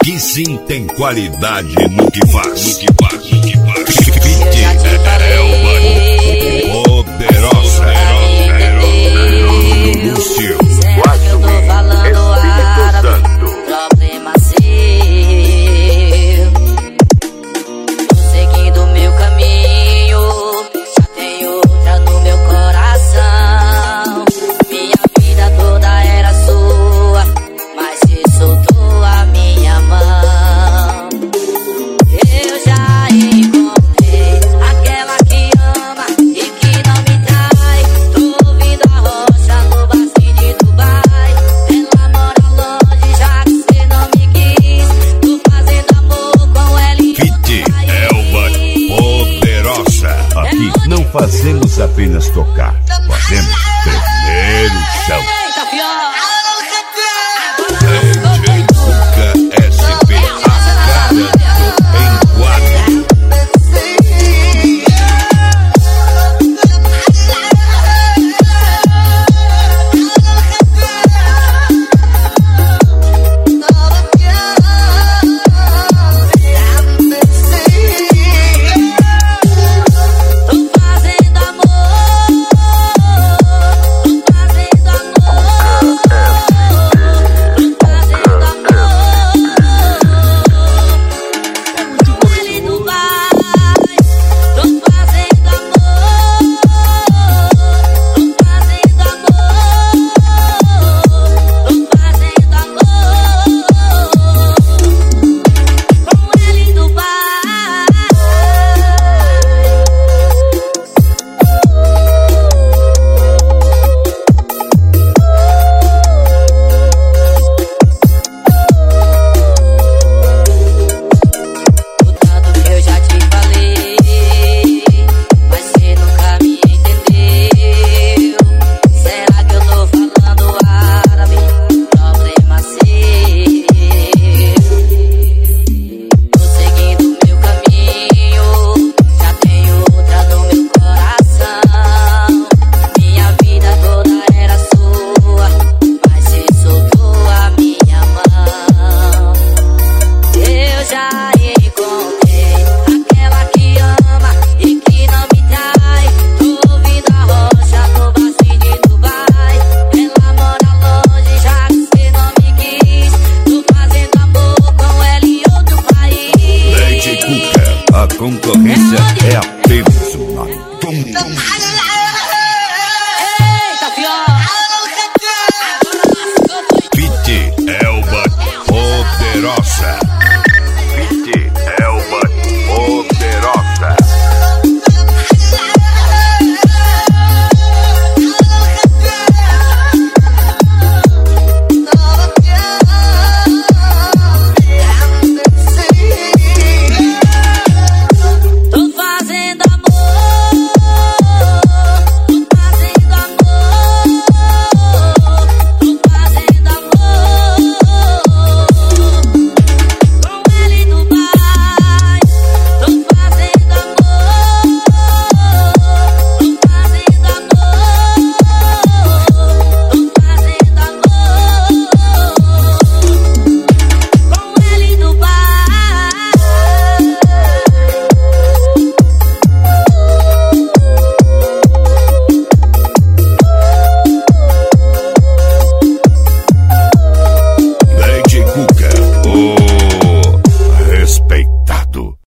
Aqui sim tem qualidade no que faz. Poderosa. Lúcio. Eu tô falando árabe, problema seu. Tô seguindo meu caminho, já tenho outra no meu coração. Minha vida toda era sua, mas se soltou a minha mão. Eu já encontrei aquela que ama e que não me trai. Tô ouvindo a rocha no bacio de Dubai. Ela mora longe, já que cê não me quis. Tô fazendo amor com ela e Fit Elba Poderosa. Aqui não fazemos apenas tocar, fazemos tremer o chão. Eita, pior! DJ Cuca SP, a cara do enquadro. Tô fazendo amor, tô fazendo amor, tô fazendo amor. Com ele no bar, tô fazendo amor, tô fazendo amor, tô fazendo amor. Com ele no bar. O tanto que eu já te falei, mas cê nunca me entendeu. Será que eu tô falando árabe? Problema seu. Tô seguindo meu caminho, já tenho outra no meu coração. Minha vida toda era sua, mas se soltou a minha mão. Eu já encontrei aquela que ama e que não me trai. Tô ouvindo a rocha no bacio de Dubai. Ela mora longe, já que cê não me quis. Tô fazendo amor com ela em outro país. DJ Cuca, a concorrência é apenas um nome.